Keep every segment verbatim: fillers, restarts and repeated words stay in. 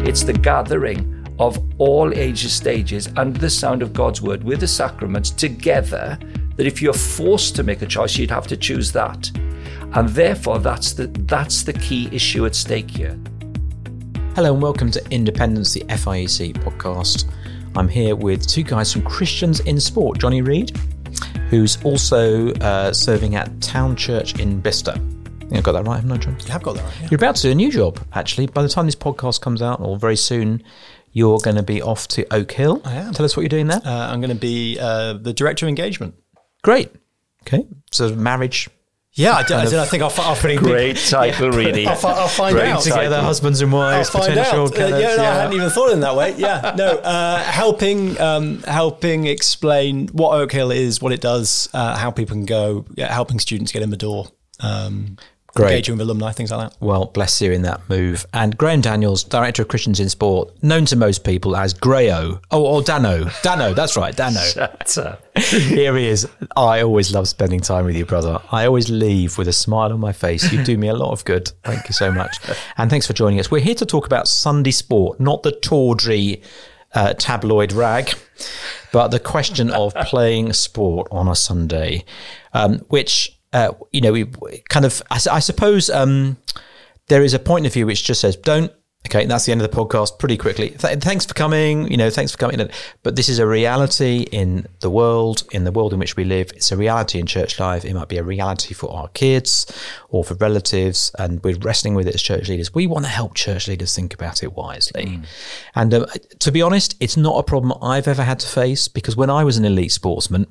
It's the gathering of all ages, stages, under the sound of God's word with the sacraments together, that if you're forced to make a choice, you'd have to choose that. And therefore, that's the, that's the key issue at stake here. Hello and welcome to Independence, the F I E C podcast. I'm here with two guys from Christians in Sport, Johnny Reed, who's also uh, serving at Town Church in Bicester. I think I got that right, haven't I, John? You have got that right, yeah. You're about to do a new job, actually. By the time this podcast comes out, or very soon, you're going to be off to Oak Hill. I am. Tell us what you're doing there. Uh, I'm going to be uh, the director of engagement. Great. Okay. So marriage. Yeah, I, do, I, do, I think I'll, I'll pretty Great title, yeah, really. I'll, I'll find Great out. title. Together, husbands and wives, I'll find potential out. kind Uh, of, yeah, no, yeah. I hadn't even thought in that way. Yeah, no, uh, helping, um, helping explain what Oak Hill is, what it does, uh, how people can go, yeah, helping students get in the door. Um, Great. Engaging with alumni, things like that. Well, bless you in that move. And Graham Daniels, Director of Christians in Sport, known to most people as Grayo. Oh, or Dano. Dano, that's right, Dano. Shut up. Here he is. I always love spending time with you, brother. I always leave with a smile on my face. You do me a lot of good. Thank you so much. And thanks for joining us. We're here to talk about Sunday sport, not the tawdry uh, tabloid rag, but the question of playing sport on a Sunday, um, which... Uh, you know, we kind of, I, I suppose um, there is a point of view which just says, don't, okay, that's the end of the podcast pretty quickly. Th- thanks for coming, you know, thanks for coming. But this is a reality in the world, in the world in which we live. It's a reality in church life. It might be a reality for our kids or for relatives, and we're wrestling with it as church leaders. We want to help church leaders think about it wisely. Mm. And um, to be honest, it's not a problem I've ever had to face, because when I was an elite sportsman...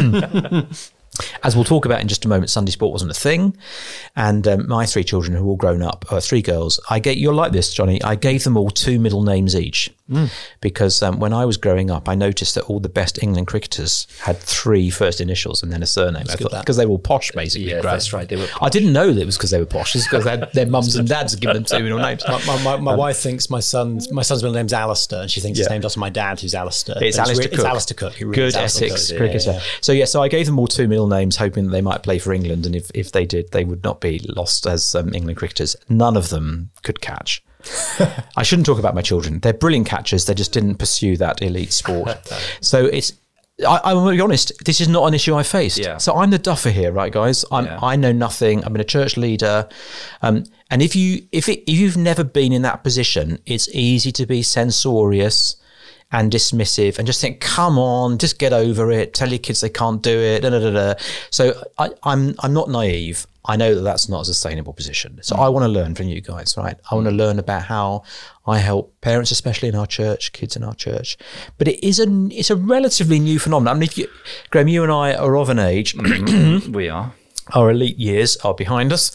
As we'll talk about in just a moment, Sunday sport wasn't a thing. And um, my three children, who are all grown up, uh, three girls, I gave, you're like this, Johnny, I gave them all two middle names each. Mm. Because um, when I was growing up, I noticed that all the best England cricketers had three first initials and then a surname. Because they were all posh, basically. Yeah, that's right. They were posh. I didn't know that it was because they were posh. It's because their mums and dads had given them two middle names. My, my, my, my um, wife thinks my son's my son's middle name's Alistair, and she thinks yeah. it's named after my dad, who's Alistair. It's Alistair Alistair Cook. Cook. It's Alistair Cook. He really Good is Essex Cook. cricketer. Yeah, yeah. So, yeah, so I gave them all two middle names, hoping that they might play for England, and if, if they did, they would not be lost as um, England cricketers. None of them could catch. I shouldn't talk about my children. They're brilliant catchers. They just didn't pursue that elite sport. So it's, I, I'm going to be honest, this is not an issue I faced. Yeah. So I'm the duffer here, right, guys? I'm, yeah. I know nothing. I've been a church leader. Um, and if, you, if, it, if you've never been in that position, it's easy to be censorious and dismissive and just think, come on, just get over it. Tell your kids they can't do it. Da, da, da, da. So I, I'm I'm not naive. I know that that's not a sustainable position. So mm. I want to learn from you guys, right? I want to learn about how I help parents, especially in our church, kids in our church. But it is a it's a relatively new phenomenon. I mean, if you, Graham, you and I are of an age. We are. Our elite years are behind us.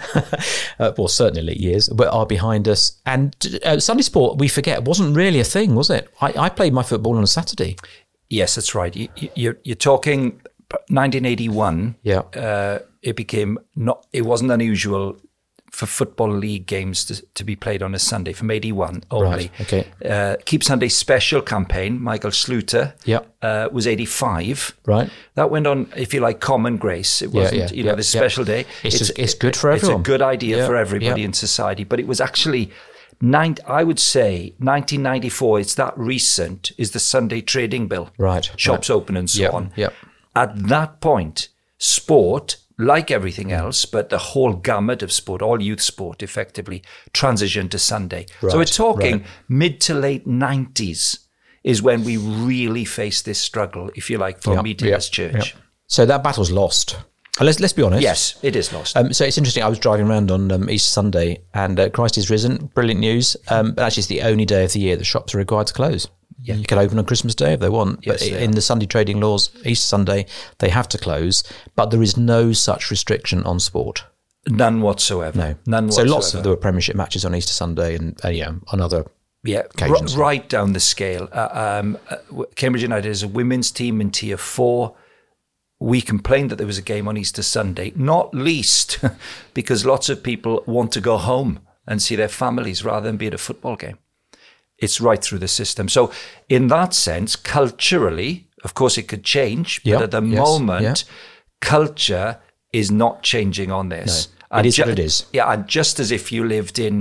uh, well, certainly elite years, but are behind us. And uh, Sunday sport, we forget, wasn't really a thing, was it? I, I played my football on a Saturday. Yes, that's right. You, you're, you're talking nineteen eighty-one. Yeah. Uh, it became not. It wasn't unusual for football league games to, to be played on a Sunday from eighty-one only. Right, okay. Uh, Keep Sunday Special campaign, Michael Sluter, yeah. uh, was eighty-five. Right. That went on, if you like, Common Grace. It wasn't, yeah, yeah, you know, yeah, the special yeah. day. It's, it's, just, it's good for everyone. It's a good idea yeah, for everybody yeah. in society. But it was actually, nine, I would say, nineteen ninety-four, it's that recent, is the Sunday Trading Bill. Right. Shops right. open and so yep, on. Yep. At that point, sport, like everything else, but the whole gamut of sport, all youth sport, effectively transitioned to Sunday. Right, so we're talking right. mid to late nineties is when we really faced this struggle, if you like, for yep, meeting yep, as church. Yep. So that battle's lost. Uh, let's let's be honest. Yes, it is lost. Um, so it's interesting. I was driving around on um, Easter Sunday, and uh, Christ is risen. Brilliant news. Um, but actually, it's the only day of the year that shops are required to close. Yeah. You can open on Christmas Day if they want, yes, but yeah. in the Sunday trading laws, Easter Sunday, they have to close. But there is no such restriction on sport. None whatsoever. No, none. So whatsoever. lots of there were Premiership matches on Easter Sunday, and uh, yeah, on other yeah, occasions. R- right down the scale. Uh, um, uh, Cambridge United is a women's team in Tier Four. We complained that there was a game on Easter Sunday, not least because lots of people want to go home and see their families rather than be at a football game. It's right through the system. So in that sense, culturally, of course it could change, yep, but at the yes, moment, yeah. culture is not changing on this. No, it and is ju- what it is. Yeah, and just as if you lived in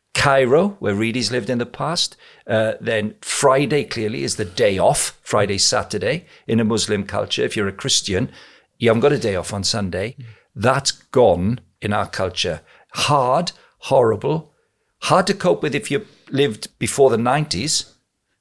Cairo, where Reedy's lived in the past. Uh, then Friday, clearly, is the day off. Friday, Saturday, in a Muslim culture. If you're a Christian, you haven't got a day off on Sunday. That's gone in our culture. Hard, horrible, hard to cope with if you lived before the nineties.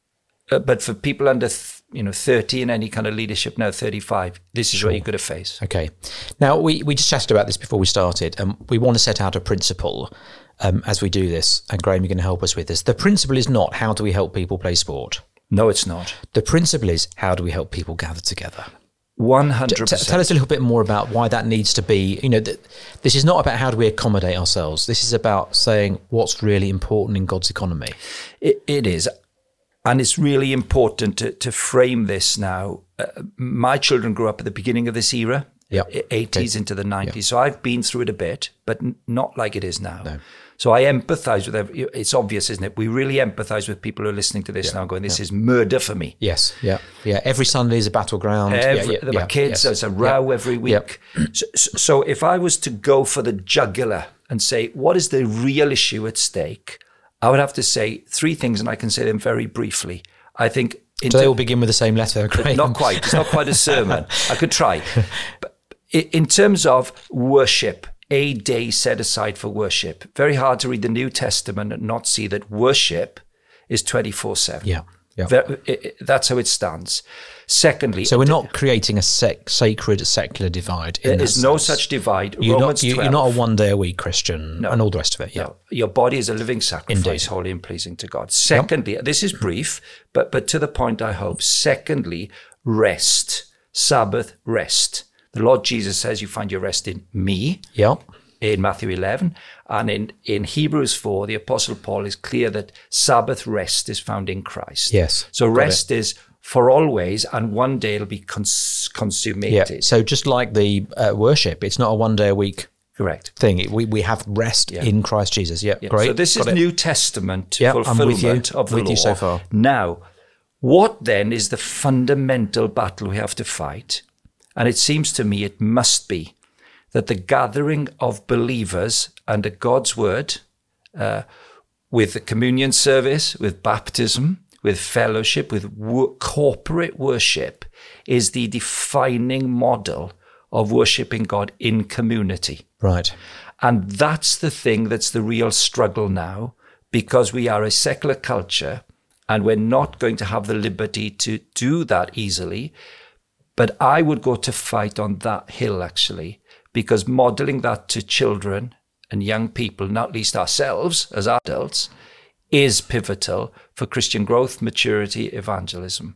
Uh, but for people under, th- you know, thirty in any kind of leadership now, thirty-five, this is sure. what you're going to face. Okay. Now, we, we just chatted about this before we started, and we want to set out a principle um, as we do this, and Graham, you're going to help us with this. The principle is not how do we help people play sport. No, it's not. The principle is how do we help people gather together. one hundred percent. T- tell us a little bit more about why that needs to be. You know, th- this is not about how do we accommodate ourselves. This is about saying what's really important in God's economy. It, it is. And it's really important to, to frame this now. Uh, my children grew up at the beginning of this era, yep. eighties okay. into the nineties. Yep. So I've been through it a bit, but n- not like it is now. No. So I empathize with every, it's obvious, isn't it? We really empathize with people who are listening to this yeah. now going, this yeah. is murder for me. Yes, yeah, yeah. Every Sunday is a battleground. Every, yeah, yeah, there yeah, were kids, yes. there's a row yeah. every week. Yeah. So, so if I was to go for the jugular and say, what is the real issue at stake? I would have to say three things, and I can say them very briefly. I think... So they all begin with the same letter, Graham? Not quite. It's not quite a sermon. I could try. But in terms of worship, a day set aside for worship, very hard to read the New Testament and not see that worship is twenty-four seven. Yeah. Yeah. That's how it stands. Secondly... So we're not creating a sec- sacred, secular divide. There is no such divide. You're Romans not, you, twelve. You're not a one-day-a-week Christian no. and all the rest of it. Yeah. No. Your body is a living sacrifice, Indeed. holy and pleasing to God. Secondly, yep. this is brief, but, but to the point, I hope. Secondly, rest. Sabbath, rest. The Lord Jesus says you find your rest in me. Yeah. In Matthew eleven, and in, in Hebrews four, the Apostle Paul is clear that Sabbath rest is found in Christ. Yes. So rest is for always, and one day it'll be cons- consummated. Yeah. So just like the uh, worship, it's not a one day a week correct thing. It, we we have rest yeah. in Christ Jesus. Yeah, yeah. Great. So this Got is it. New Testament yeah, fulfillment I'm with you. of the with law. You so far. Now, what then is the fundamental battle we have to fight? And it seems to me it must be that the gathering of believers under God's word, uh, with the communion service, with baptism, with fellowship, with wo- corporate worship, is the defining model of worshiping God in community. Right. And that's the thing that's the real struggle now, because we are a secular culture and we're not going to have the liberty to do that easily. But I would go to fight on that hill, actually, because modeling that to children and young people, not least ourselves as adults, is pivotal for Christian growth, maturity, evangelism.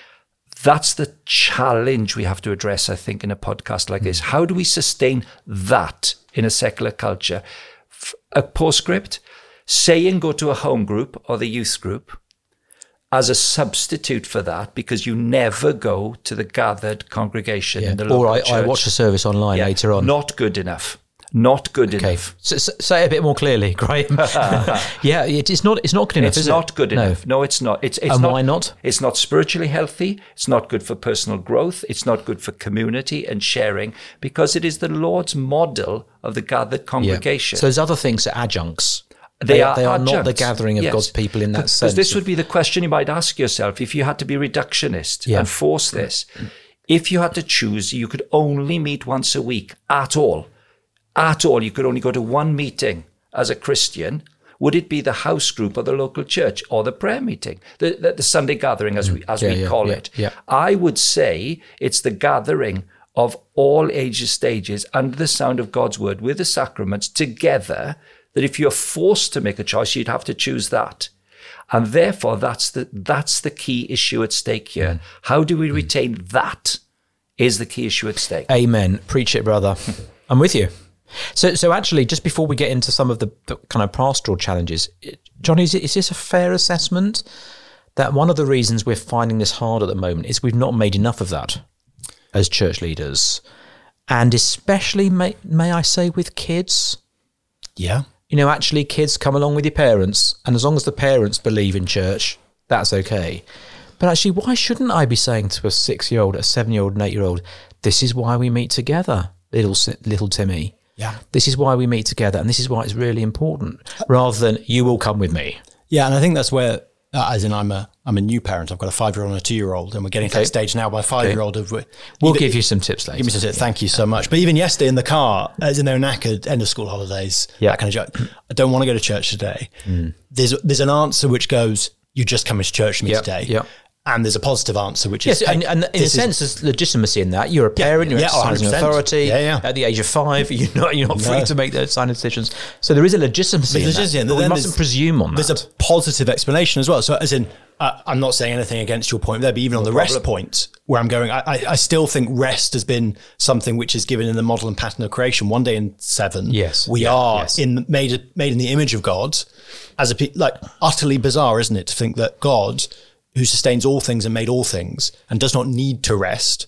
That's the challenge we have to address, I think, in a podcast like this. How do we sustain that in a secular culture? A postscript, saying go to a home group or the youth group as a substitute for that, because you never go to the gathered congregation yeah. in the local or I, church. I watch the service online yeah. later on. Not good enough. Not good okay. enough. So, so, say it a bit more clearly, Graham. yeah, it, it's not. It's not good enough. It's is not it? good no. enough. No, it's not. It's, it's and not, why not? It's not spiritually healthy. It's not good for personal growth. It's not good for community and sharing, because it is the Lord's model of the gathered congregation. Yeah. So there's other things that are adjuncts. They, they are, they are adjuncts. not the gathering of yes. God's people in that because sense. Because this would be the question you might ask yourself if you had to be reductionist yeah. and force this. If you had to choose, you could only meet once a week at all. At all, you could only go to one meeting as a Christian. Would it be the house group or the local church or the prayer meeting, the, the, the Sunday gathering as we as yeah, we yeah, call yeah, it? Yeah. I would say it's the gathering of all ages, stages, under the sound of God's word with the sacraments together, that if you're forced to make a choice, you'd have to choose that. And therefore, that's the that's the key issue at stake here. Mm. How do we retain mm. that is the key issue at stake. Amen. Preach it, brother. I'm with you. So, so actually, just before we get into some of the, the kind of pastoral challenges, Johnny, is, it, is this a fair assessment that one of the reasons we're finding this hard at the moment is we've not made enough of that as church leaders, and especially, may, may I say, with kids? Yeah. You know, actually, kids come along with your parents, and as long as the parents believe in church, that's okay. But actually, why shouldn't I be saying to a six-year-old, a seven-year-old, an eight-year-old, this is why we meet together, little little Timmy? Yeah. This is why we meet together, and this is why it's really important, rather than you will come with me. Yeah, and I think that's where, uh, as in I'm a I'm a new parent. I've got a five-year-old and a two-year-old, and we're getting Okay. to that stage now. My five-year-old, of We'll even- give you some tips later. Give me some tips. Thank you so much. But even yesterday in the car, as in they're knackered, end of school holidays, Yeah. that kind of joke. I don't want to go to church today. There's there's an answer which goes, "You just coming to church with me Yeah, today." yeah. And there's a positive answer, which Yes, is, and, and in a this is- sense, there's legitimacy in that. You're a parent, you're yeah, oh, exercising one hundred percent. authority. Yeah, yeah. At the age of five, you're not, you're not free No. to make those kind of decisions. So there is a legitimacy There's in legitimacy, that. and But we then mustn't there's- presume on that. There's a positive explanation as well. So, as in, uh, I'm not saying anything against your point there, but even on the rest point, where I'm going, I, I, I still think rest has been something which is given in the model and pattern of creation. One day in seven, Yes. we Yeah, are yes. in made made in the image of God. As a pe- like utterly bizarre, isn't it, to think that God, who sustains all things and made all things, and does not need to rest,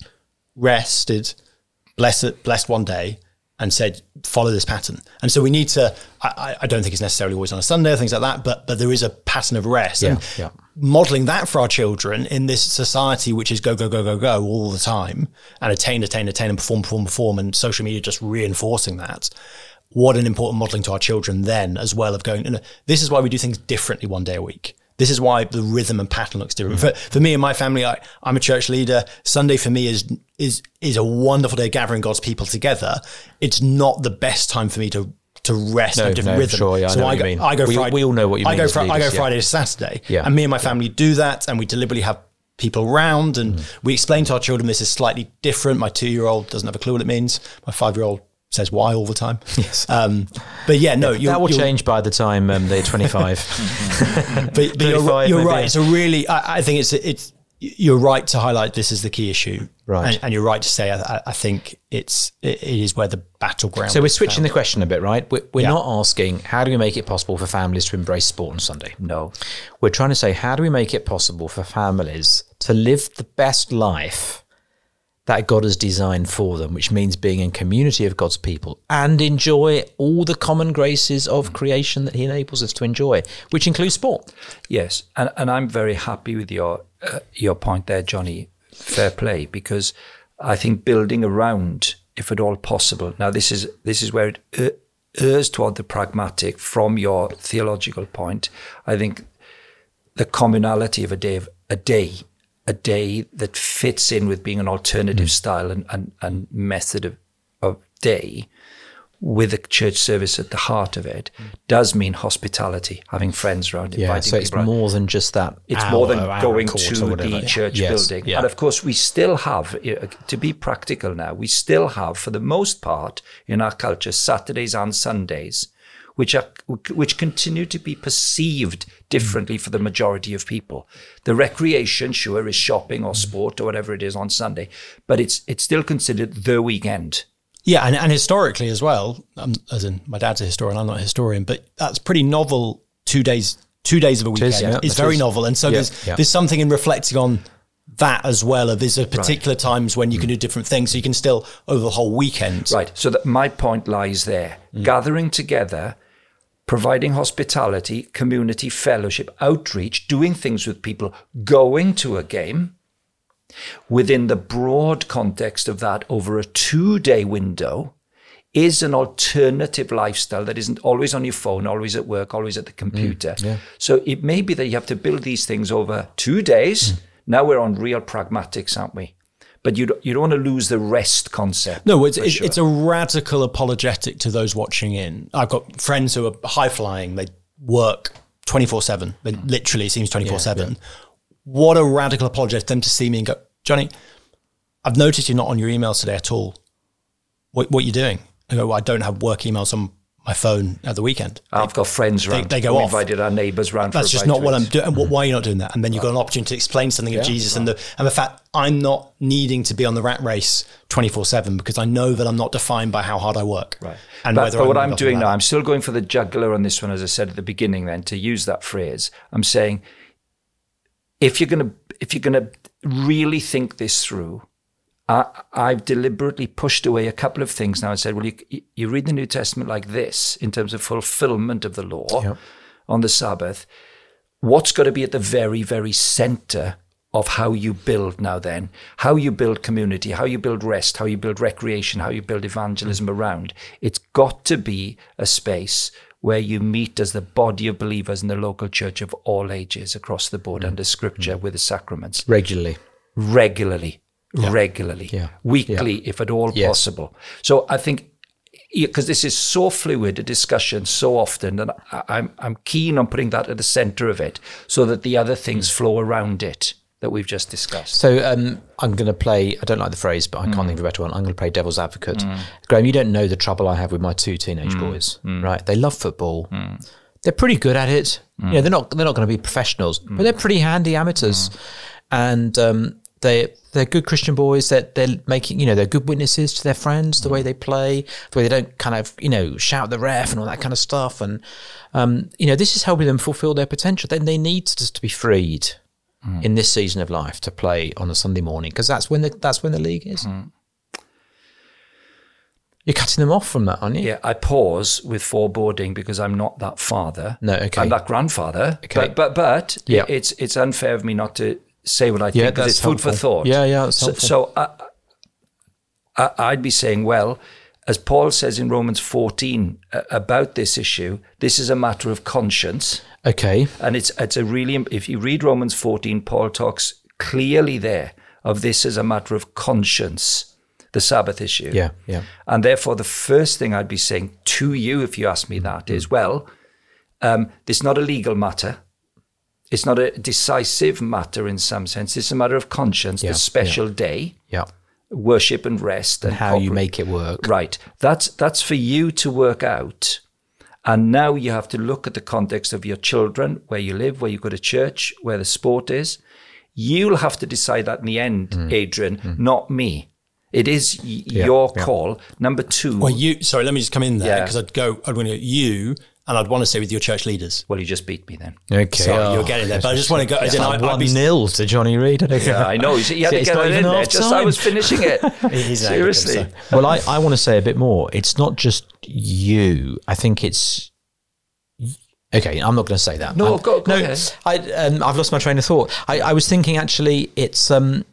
rested, blessed, blessed one day, and said, follow this pattern. And so we need to, I, I don't think it's necessarily always on a Sunday or things like that, but but there is a pattern of rest. Yeah, and yeah. modeling that for our children in this society, which is go, go, go, go, go all the time, and attain, attain, attain, and perform, perform, perform, and social media just reinforcing that. What an important modeling to our children then as well of going, you know, this is why we do things differently one day a week. This is why the rhythm and pattern looks different. For, for me and my family, I, I'm a church leader. Sunday for me is is is a wonderful day gathering God's people together. It's not the best time for me to to rest No, in a different no, rhythm. sure, yeah, I so know I what go, you mean. I go We- Friday. we all know what you I mean go as fri- I go leaders, yeah. Friday to Saturday, Yeah. and me and my family do that, and we deliberately have people around, and Mm. we explain to our children this is slightly different. My two-year-old doesn't have a clue what it means. My five-year-old says why all the time. Yes. Um, but yeah, no, you're, that will you're, change by the time um, they're twenty-five. But, but you're, thirty-five you're maybe. right. It's a really, I, I think it's it's you're right to highlight this is the key issue, Right. And, and you're right to say I, I think it's it, it is where the battleground. So we're is switching found. the question a bit, right? We're, we're Yeah. not asking how do we make it possible for families to embrace sport on Sunday. No. We're trying to say how do we make it possible for families to live the best life that God has designed for them, which means being in community of God's people and enjoy all the common graces of creation that he enables us to enjoy, which includes sport. Yes, and and I'm very happy with your uh, your point there, Johnny. Fair play, because I think building around, if at all possible. Now, this is this is where it uh, errs toward the pragmatic from your theological point. I think the communality of a day, of, a day, a day that fits in with being an alternative mm. style and, and, and method of, of day, with a church service at the heart of it, mm. does mean hospitality, having friends around, yeah, inviting so it's people around. more than just that. It's hour, more than hour going course to or whatever. the church Yes, building. yeah. And of course, we still have, to be practical now, we still have, for the most part, in our culture, Saturdays and Sundays, which are which continue to be perceived differently for the majority of people. The recreation, sure, is shopping or sport or whatever it is on Sunday, but it's it's still considered the weekend. Yeah, and, and historically as well, um, as in my dad's a historian, I'm not a historian, but that's pretty novel. Two days, two days of a weekend is, yeah, is that very is. novel, and so Yeah, there's yeah. there's something in reflecting on that as well. Of there's a particular times when you can do different things, so you can still over the whole weekend. Right. So that my point lies there: Mm. gathering together, providing hospitality, community, fellowship, outreach, doing things with people, going to a game. Within the broad context of that, over a two-day window, is an alternative lifestyle that isn't always on your phone, always at work, always at the computer. Mm, yeah. So it may be that you have to build these things over two days. Mm. Now we're on real pragmatics, aren't we? But you don't, you don't want to lose the rest concept. No, it's, it's, sure. it's a radical apologetic to those watching in. I've got friends who are high flying. They work twenty-four seven. They literally, it seems twenty-four seven. What a radical apologetic for them to see me and go, Johnny, I've noticed you're not on your emails today at all. What, what are you doing? I go, well, I don't have work emails on my phone at the weekend. I've got friends around. they go we off. invited our neighbours round. That's for a just bite not to what eat. I'm doing. And why are you not doing that? And then you've got an opportunity to explain something of Jesus and the and the fact I'm not needing to be on the rat race twenty-four seven because I know that I'm not defined by how hard I work. Right. And but whether but what move I'm up doing or now, down. I'm still going for the jugular on this one, as I said at the beginning. Then to use that phrase, I'm saying, if you're gonna if you're gonna really think this through, I, I've deliberately pushed away a couple of things now and said, well, you, you read the New Testament like this in terms of fulfillment of the law Yep. on the Sabbath. What's got to be at the very, very center of how you build now then, how you build community, how you build rest, how you build recreation, how you build evangelism around. It's got to be a space where you meet as the body of believers in the local church of all ages across the board mm. under Scripture mm. with the sacraments. Regularly. Regularly. Yeah. Regularly. Yeah. Weekly, yeah. if at all yes. possible. So I think, because this is so fluid a discussion so often, and I'm I'm keen on putting that at the centre of it so that the other things mm. flow around it that we've just discussed. So um, I'm going to play, I don't like the phrase, but I can't mm. think of a better one. I'm going to play devil's advocate. Mm. Graham, you don't know the trouble I have with my two teenage mm. boys, mm. right? They love football. Mm. They're pretty good at it. Mm. You know, they're not they're not going to be professionals, mm. but they're pretty handy amateurs. Mm. And um, they they're good Christian boys. That they're, they're making, you know, they're good witnesses to their friends. The mm. way they play, the way they don't kind of, you know, shout the ref and all that kind of stuff. And um, you know, this is helping them fulfil their potential. Then they need to, to be freed mm. in this season of life to play on a Sunday morning, because that's when the that's when the league is. Mm. You're cutting them off from that, aren't you? Yeah, I pause with foreboding because I'm not that father. No, okay. I'm that grandfather. Okay. But but, but yeah. it's it's unfair of me not to say what I think, because yeah, it's food helpful. for thought. Yeah, yeah, that's so, so I, I, I'd be saying, well, as Paul says in Romans fourteen uh, about this issue, this is a matter of conscience. Okay. And it's it's a really, if you read Romans fourteen, Paul talks clearly there of this as a matter of conscience. The Sabbath issue. Yeah, yeah. And therefore, the first thing I'd be saying to you, if you ask me that, mm-hmm. is, well, um, this is not a legal matter. It's not a decisive matter in some sense. It's a matter of conscience, yeah, the special yeah. day, yeah. worship and rest. And, and how corporate. you make it work. Right. That's, that's for you to work out. And now you have to look at the context of your children, where you live, where you go to church, where the sport is. You'll have to decide that in the end, mm. Adrian, mm. not me. It is y- yeah, your yeah. call. Number two. Well, you. Sorry, let me just come in there, because yeah. I'd go. I'd want to go you, and I'd want to stay with your church leaders. Well, you just beat me then. Okay, sorry, oh, you're getting there, but I just want to go. It's like I, one nil to Johnny Reid. I yeah, I know. He had to get it in there. Just I was finishing it. He's Seriously. Well, I, I want to say a bit more. It's not just you. I think it's. Okay, I'm not going to say that. No, I'm, go, go no, ahead. I, um, I've lost my train of thought. I, I was thinking actually, it's. Um,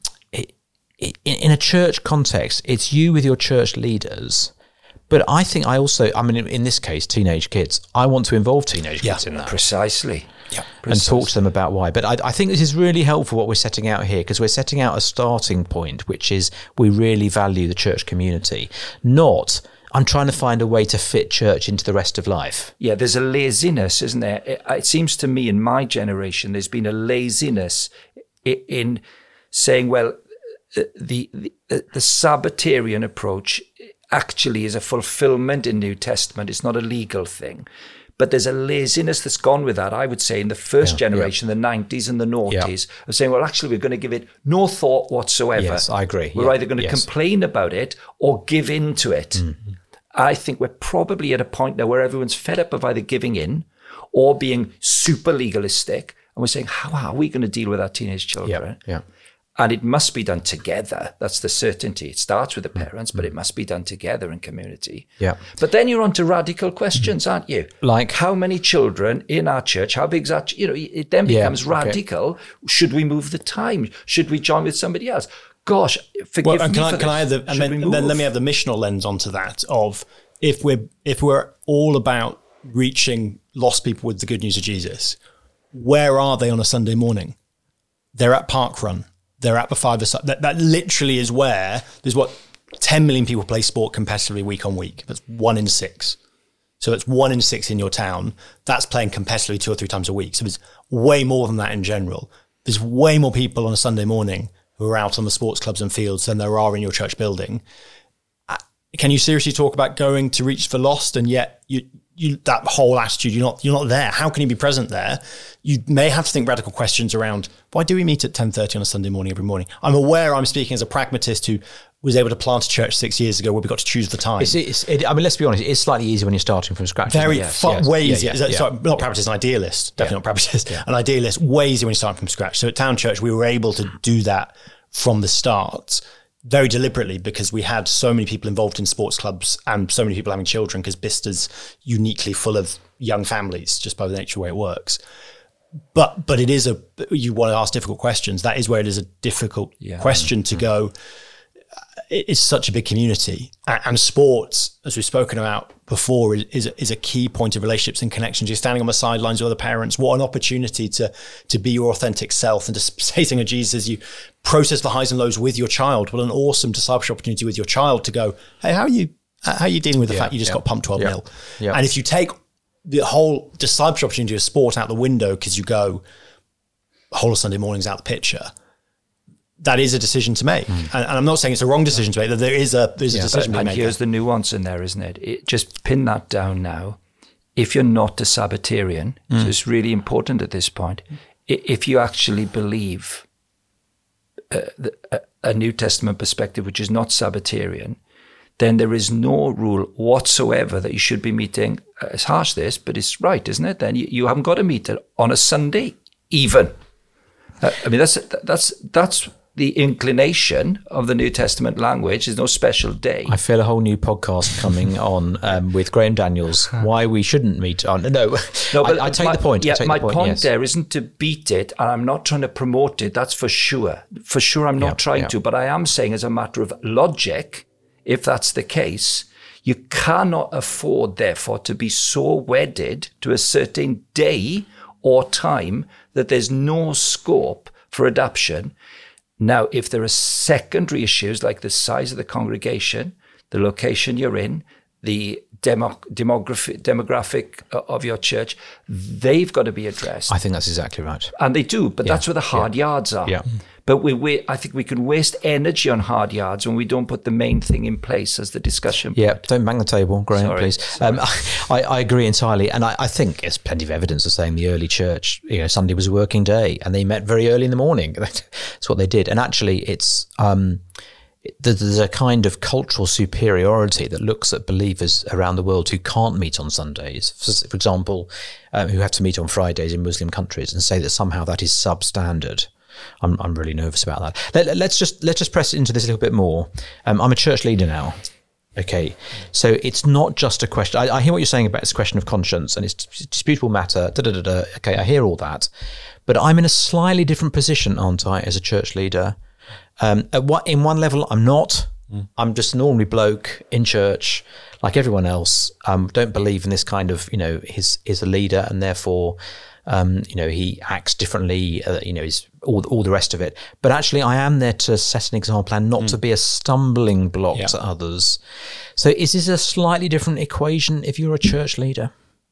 In a church context, it's you with your church leaders. But I think I also, I mean, in this case, teenage kids, I want to involve teenage yeah, kids in that. Precisely. Yeah, precisely. And talk to them about why. But I, I think this is really helpful what we're setting out here, because we're setting out a starting point, which is we really value the church community. Not, I'm trying to find a way to fit church into the rest of life. Yeah, there's a laziness, isn't there? It, it seems to me in my generation, there's been a laziness in, in saying, well, The, the the Sabbatarian approach actually is a fulfillment in New Testament. It's not a legal thing. But there's a laziness that's gone with that, I would say, in the first yeah, generation, yeah. the nineties and the noughties, yeah. of saying, well, actually, we're going to give it no thought whatsoever. Yes, I agree. We're yeah. either going to yes. complain about it or give in to it. Mm-hmm. I think we're probably at a point now where everyone's fed up of either giving in or being super legalistic. And we're saying, how are we going to deal with our teenage children? Yeah, yeah. And it must be done together. That's the certainty. It starts with the parents, but it must be done together in community. Yeah. But then you're on to radical questions, aren't you? Like how many children in our church? How big's our? You know, it then becomes yeah, radical. Okay. Should we move the time? Should we join with somebody else? Gosh, forgive well, me can I, for can I have the, and then, and then let me have the missional lens onto that of if we're if we're all about reaching lost people with the good news of Jesus, where are they on a Sunday morning? They're at Park Run. They're at the five-a-side. That, that literally is where there's what ten million people play sport competitively week on week. That's one in six. So it's one in six in your town. That's playing competitively two or three times a week. So there's way more than that in general. There's way more people on a Sunday morning who are out on the sports clubs and fields than there are in your church building. Can you seriously talk about going to reach for lost, and yet you you that whole attitude, you're not you're not there? How can you be present there? You may have to think radical questions around, why do we meet at ten thirty on a Sunday morning every morning? I'm aware I'm speaking as a pragmatist who was able to plant a church six years ago where we got to choose the time. It's, it's, it, I mean, let's be honest, it's slightly easier when you're starting from scratch. Very yes, far, yes, way yeah, easier. yeah, yeah. Sorry, not pragmatist, an idealist. Definitely yeah. not pragmatist. Yeah. An idealist, way easier when you're starting from scratch. So at Town Church, we were able to do that from the start very deliberately, because we had so many people involved in sports clubs and so many people having children, because Bista's uniquely full of young families just by the nature of the way it works. but but it is a, you want to ask difficult questions. That is where it is a difficult Yeah. question to go. It's such a big community, and sports, as we've spoken about before, is is a key point of relationships and connections. You're standing on the sidelines with other parents. What an opportunity to to be your authentic self and to say something of Jesus as you process the highs and lows with your child. What an awesome discipleship opportunity with your child to go, hey, how are you? How are you dealing with the Yeah, fact you just yeah, got pumped twelve yeah, nil? yeah. And if you take the whole discipleship opportunity of sport out the window because you go, whole of Sunday mornings out the picture, that is a decision to make. Mm. And, and I'm not saying it's a wrong decision to make, that there is a there's Yeah, a decision to And make. here's the nuance in there, isn't it? it? Just pin that down now. If you're not a Sabbatarian, mm. so it's really important at this point, if you actually believe a, a, a New Testament perspective which is not Sabbatarian, then there is no rule whatsoever that you should be meeting. Uh, it's harsh this, but it's right, isn't it? Then you, you haven't got to meet it on a Sunday, even. Uh, I mean, that's that's that's the inclination of the New Testament language. There's no special day. I feel a whole new podcast coming on um, with Graham Daniels. Why we shouldn't meet on? No, no, but I, I take my, the point. Yeah, I take my the point, point yes. there isn't to beat it, and I'm not trying to promote it. That's for sure. For sure, I'm not Yeah, trying yeah. to. But I am saying, as a matter of logic, if that's the case, you cannot afford, therefore, to be so wedded to a certain day or time that there's no scope for adaptation. Now, if there are secondary issues like the size of the congregation, the location you're in, the demo, demographic, demographic of your church, they've got to be addressed. I think that's exactly right. And they do, but Yeah, that's where the hard yeah. yards are. Yeah. But we, we, I think we can waste energy on hard yards when we don't put the main thing in place as the discussion. Yeah, don't bang the table, Graham, Sorry, please. Um, I, I agree entirely. And I, I think there's plenty of evidence of saying the early church, you know, Sunday was a working day and they met very early in the morning. That's what they did. And actually, it's um, there's a kind of cultural superiority that looks at believers around the world who can't meet on Sundays, for, for example, um, who have to meet on Fridays in Muslim countries, and say that somehow that is substandard. I'm I'm really nervous about that. Let, let's just let's just press into this a little bit more. Um, I'm a church leader now. Okay, so it's not just a question. I, I hear what you're saying about it's a question of conscience and it's disputable matter. Da, da, da, da. Okay, I hear all that, but I'm in a slightly different position, aren't I, as a church leader? Um, at what in one level, I'm not. Mm. I'm just an ordinary bloke in church, like everyone else. Um, don't believe in this kind of, you know, he's is a leader and therefore. Um, you know, he acts differently, uh, you know, he's all, all the rest of it. But actually, I am there to set an example and not mm. to be a stumbling block yeah. to others. So is this a slightly different equation if you're a church leader?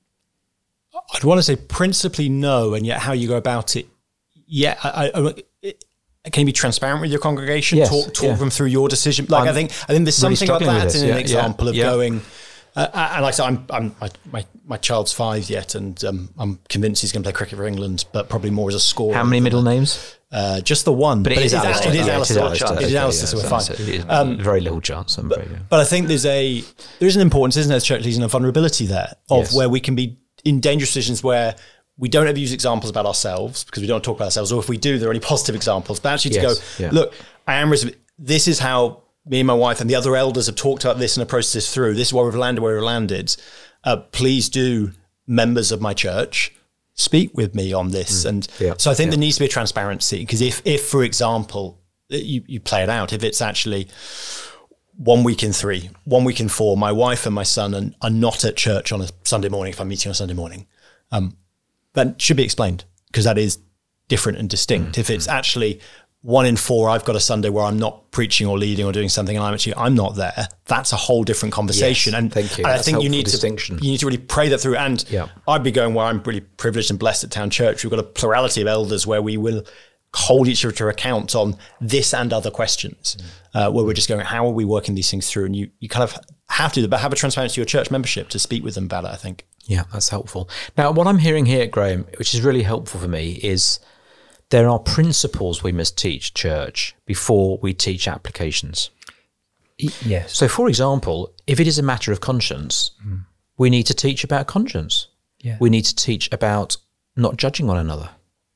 I'd want to say principally no, and yet how you go about it, yeah, I, I, it, can you be transparent with your congregation? Yes, talk talk yeah. them through your decision. Like I'm I think I think there's really something like struggling with that this. in an Yeah, example yeah, of yeah. going. Uh, and like I said, I'm, I'm, my, my, my child's five yet, and um, I'm convinced he's going to play cricket for England, but probably more as a scorer. How many middle names? Uh, just the one. But it is Alistair. It is Yeah, Alistair. Alistair. It is Okay, Alistair, yeah, so we're so fine. it is Um, very little chance. I'm afraid, yeah. But I think there's a there is an importance, isn't there, as church leaders, and a vulnerability there of Yes. where we can be in dangerous positions where we don't ever use examples about ourselves because we don't talk about ourselves, or if we do, there are only positive examples. But actually to Yes, go, yeah. look, I am. This is how me and my wife and the other elders have talked about this and approached this through. This is where we've landed, where we've landed. Uh, please do, members of my church, speak with me on this. Mm. And yeah. so I think yeah. there needs to be a transparency because if, if for example, you, you play it out, if it's actually one week in three, one week in four, my wife and my son are, are not at church on a Sunday morning, if I'm meeting on a Sunday morning, um, that should be explained because that is different and distinct. Mm. If it's actually one in four, I've got a Sunday where I'm not preaching or leading or doing something and I'm actually, I'm not there. That's a whole different conversation. Yes, and, thank you. and I That's think you helpful need distinction. to, you need to really pray that through. And Yeah. I'd be going where I'm really privileged and blessed at Town Church. We've got a plurality of elders where we will hold each other to account on this and other questions, mm. uh, where we're just going, how are we working these things through? And you, you kind of have to, but have a transparency to your church membership to speak with them about it, I think. Yeah, that's helpful. Now, what I'm hearing here, Graham, which is really helpful for me, is there are principles we must teach church before we teach applications. Yes. So, for example, if it is a matter of conscience, mm. we need to teach about conscience. Yeah. We need to teach about not judging one another.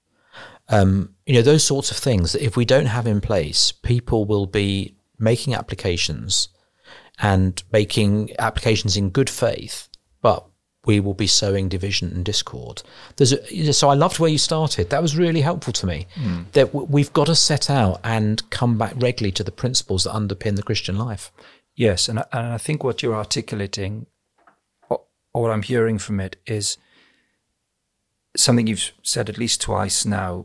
Um, you know, those sorts of things that if we don't have in place, people will be making applications and making applications in good faith, but we will be sowing division and discord. There's a, so I loved where you started. That was really helpful to me. Mm. That w- we've got to set out and come back regularly to the principles that underpin the Christian life. Yes, and I, and I think what you're articulating, or, or what I'm hearing from it, is something you've said at least twice now.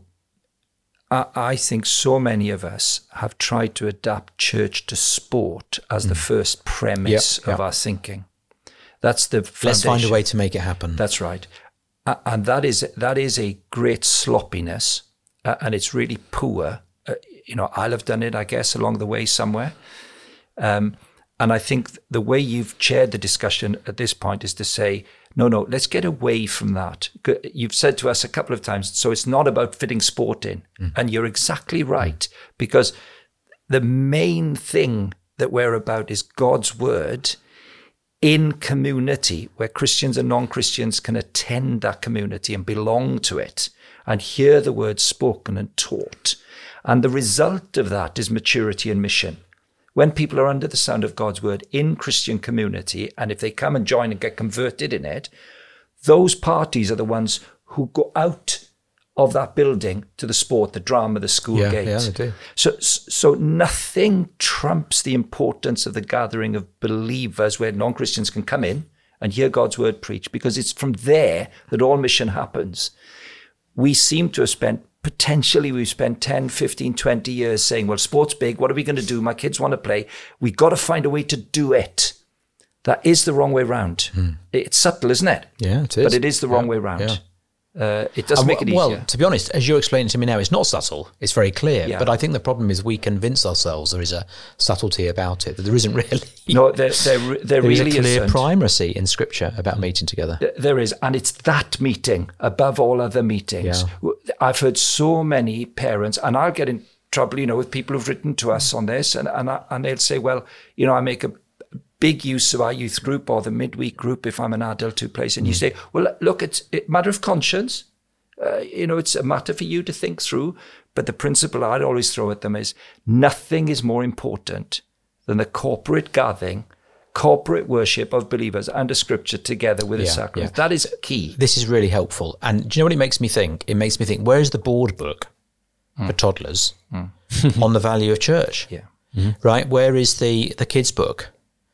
I, I think so many of us have tried to adapt church to sport as mm. the first premise yep, yep. of our thinking. That's the foundation. Let's find a way to make it happen. That's right. Uh, and that is that is a great sloppiness, uh, and it's really poor. Uh, you know, I'll have done it, I guess, along the way somewhere. Um, and I think the way you've chaired the discussion at this point is to say, no, no, let's get away from that. You've said to us a couple of times, so it's not about fitting sport in. Mm. And you're exactly right, mm. because the main thing that we're about is God's word in community, where Christians and non-Christians can attend that community and belong to it and hear the word spoken and taught. And the result of that is maturity and mission. When people are under the sound of God's word in Christian community, and if they come and join and get converted in it, those parties are the ones who go out of that building to the sport, the drama, the school yeah, gate. Yeah, they do. So, so nothing trumps the importance of the gathering of believers where non-Christians can come in and hear God's word preached, because it's from there that all mission happens. We seem to have spent, potentially we've spent ten, fifteen, twenty years saying, well, sport's big, what are we going to do? My kids want to play. We've got to find a way to do it. That is the wrong way round. Mm. It's subtle, isn't it? Yeah, it is. But it is the wrong yeah, way round. Yeah. Uh, it does uh, make it easier. Well, to be honest, as you're explaining to me now, it's not subtle. It's very clear. Yeah. But I think the problem is we convince ourselves there is a subtlety about it, that there isn't really. No, there, there, there, there really is a clear isn't. primacy in Scripture about meeting together. There is, and it's that meeting above all other meetings. Yeah. I've heard so many parents, and I'll get in trouble, you know, with people who've written to us on this, and and, I, and they'll say, well, you know, I make a big use of our youth group or the midweek group if I'm an adult who plays, and mm. you say, well, look, it's a matter of conscience. Uh, you know, it's a matter for you to think through. But the principle I'd always throw at them is nothing is more important than the corporate gathering, corporate worship of believers under Scripture together with yeah, a sacrament. Yeah. That is key. This is really helpful. And do you know what it makes me think? It makes me think, where's the board book mm. for toddlers mm. on the value of church? Yeah. Mm-hmm. Right? Where is the, the kids' book?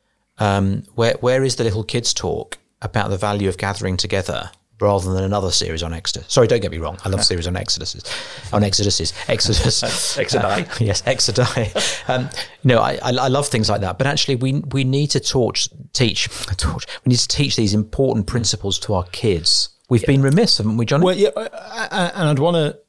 Um, where Where is the little kids' talk about the value of gathering together? Rather than another series on Exodus. Sorry, don't get me wrong. I love series on Exoduses. On Exoduses. Exodus. Exodai. Uh, yes, Exodai. Um, you know, I, I, I love things like that. But actually, we we need to torch, teach, torch, we need to teach these important principles to our kids. We've yeah. been remiss, haven't we, Johnny? Well, yeah, and I'd want to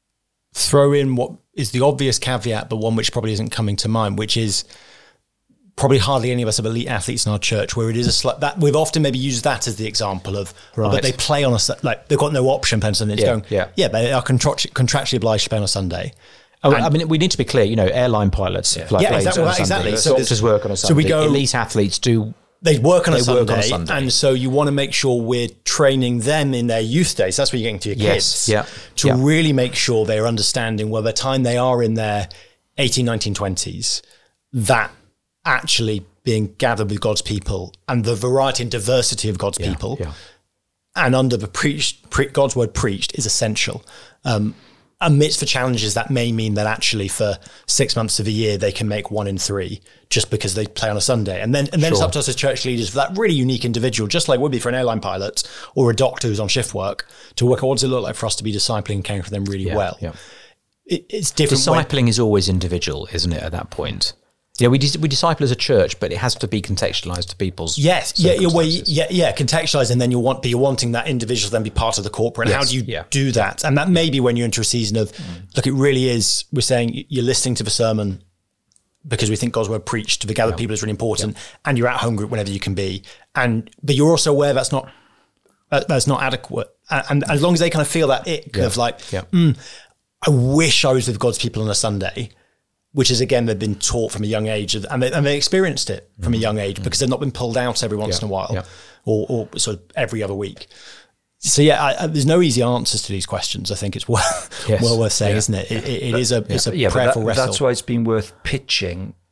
throw in what is the obvious caveat, but one which probably isn't coming to mind, which is probably hardly any of us have elite athletes in our church, where it is a slight, that we've often maybe used that as the example of, right. but they play on a, like they've got no option playing on Sunday. It's yeah, going, yeah. yeah, they are contractu- contractually obliged to play on a Sunday. Oh, I mean, we need to be clear, you know, airline pilots yeah. fly yeah, planes exactly, on well, a Sunday. exactly. So doctors work on a Sunday. So we go, elite athletes do. They work on, they a Sunday, work on a Sunday. And so you want to make sure we're training them in their youth days. That's where you're getting to your yes, kids. Yeah, to yeah. really make sure they're understanding, well, by the time they are in their eighteen, nineteen, twenties, that actually being gathered with God's people and the variety and diversity of God's yeah, people yeah. and under the preached, pre- God's word preached is essential. Um, amidst the challenges that may mean that actually for six months of a year, they can make one in three just because they play on a Sunday. And then, and then sure. it's up to us as church leaders for that really unique individual, just like would be for an airline pilot or a doctor who's on shift work, to work out what does it look like for us to be discipling and caring for them really yeah, well. Yeah. It, it's different. Discipling when, is always individual, isn't it, at that point? Yeah, we we disciple as a church, but it has to be contextualised to people's yes, yeah, yeah, well, yeah, yeah, contextualised, and then you want, but you're wanting that individual to then be part of the corporate. And yes, how do you yeah. do that? And that may be when you're into a season of, mm. look, it really is. We're saying you're listening to the sermon because we think God's word preached to the gathered yeah. people is really important, yeah. and you're at home group whenever you can be, and but you're also aware that's not uh, that's not adequate, and, and as long as they kind of feel that ick yeah. of like, yeah. mm, I wish I was with God's people on a Sunday. Which is, again, they've been taught from a young age, and they, and they experienced it from mm. a young age because they've not been pulled out every once yeah. in a while yeah. or, or sort of every other week. So, yeah, I, I, there's no easy answers to these questions. I think it's well, yes. well worth saying, yeah. isn't it? It, it, it but, is a, yeah. it's a yeah, prayerful that, wrestle. That's why it's been worth pitching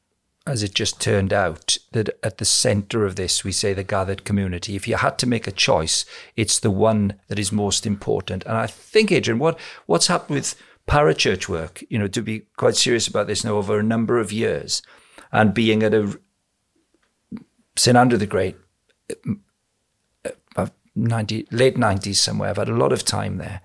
as it just turned out, that at the centre of this, we say the gathered community. If you had to make a choice, it's the one that is most important. And I think, Adrian, what what's happened with parachurch work, you know, to be quite serious about this now over a number of years, and being at a Saint Andrew the Great, uh, ninety late nineties somewhere. I've had a lot of time there.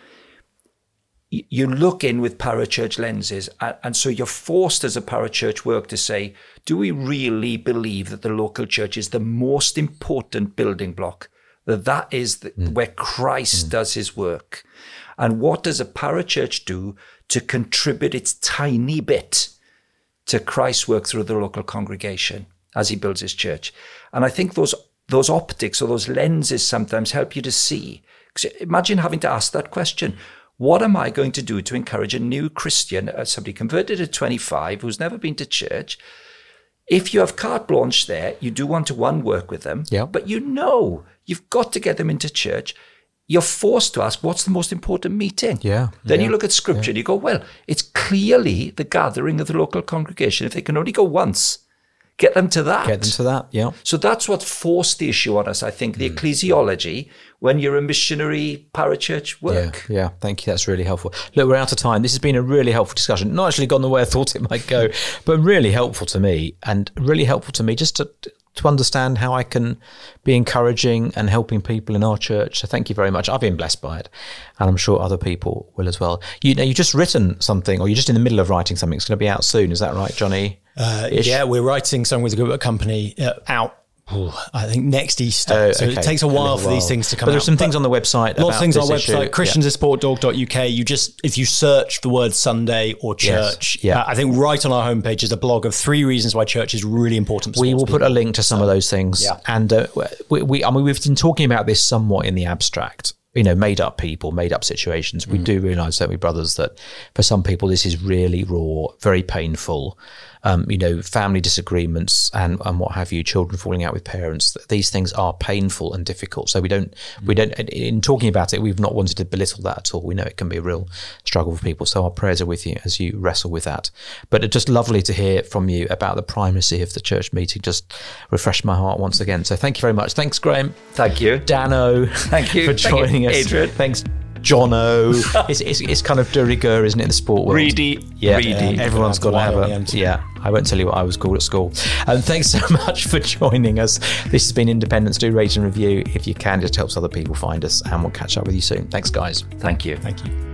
Mm. You look in with parachurch lenses, and, and so you're forced as a parachurch work to say, do we really believe that the local church is the most important building block? That that is the, mm. where Christ mm. does his work? And what does a parachurch do to contribute its tiny bit to Christ's work through the local congregation as he builds his church? And I think those those optics or those lenses sometimes help you to see. Imagine having to ask that question. What am I going to do to encourage a new Christian, uh, somebody converted at twenty-five, who's never been to church? If you have carte blanche there, you do want to, one, work with them, yeah. but you know you've got to get them into church. You're forced to ask, what's the most important meeting? Yeah. Then yeah, you look at Scripture yeah. and you go, well, it's clearly the gathering of the local congregation. If they can only go once, get them to that. Get them to that, yeah. So that's what forced the issue on us, I think, the mm. ecclesiology, when you're a missionary parachurch work. Yeah, yeah, thank you. That's really helpful. Look, we're out of time. This has been a really helpful discussion. Not actually gone the way I thought it might go, but really helpful to me, and really helpful to me just to to understand how I can be encouraging and helping people in our church. So thank you very much. I've been blessed by it, and I'm sure other people will as well. You know, you've just written something, or you're just in the middle of writing something. It's going to be out soon. Is that right, Johnny? Uh, yeah, we're writing something with a group company uh, out. Ooh, I think next Easter. Oh, so okay. It takes a while, a while for these things to come out. But there's some out. things on the website. Lots of things on our website, issue. christians in sport dot org dot U K. You just, if you search the word Sunday or church, yes. yeah. uh, I think right on our homepage is a blog of three reasons why church is really important for We will people. put a link to some of those things. Yeah. And uh, we, we, I mean, we've been talking about this somewhat in the abstract. You know, made up people, made up situations. We mm. do realise, don't we, brothers, that for some people this is really raw, very painful. Um, you know, family disagreements and, and what have you, children falling out with parents. These things are painful and difficult. So we don't, mm. we don't. In talking about it, we've not wanted to belittle that at all. We know it can be a real struggle for people. So our prayers are with you as you wrestle with that. But it's just lovely to hear from you about the primacy of the church meeting. Just refreshed my heart once again. So thank you very much. Thanks, Graham. Thank you, Dano. Thank you for joining Thank us. You, Adrian. Thanks, Jono. it's, it's it's kind of de rigueur, isn't it, in the sport world? Reedy. Yeah, Reedy. Yeah, everyone's got to have a... Yeah, I won't tell you what I was called at school. And thanks so much for joining us. This has been Independence. Do rate and review if you can. It just helps other people find us, and we'll catch up with you soon. Thanks, guys. Thank you. Thank you.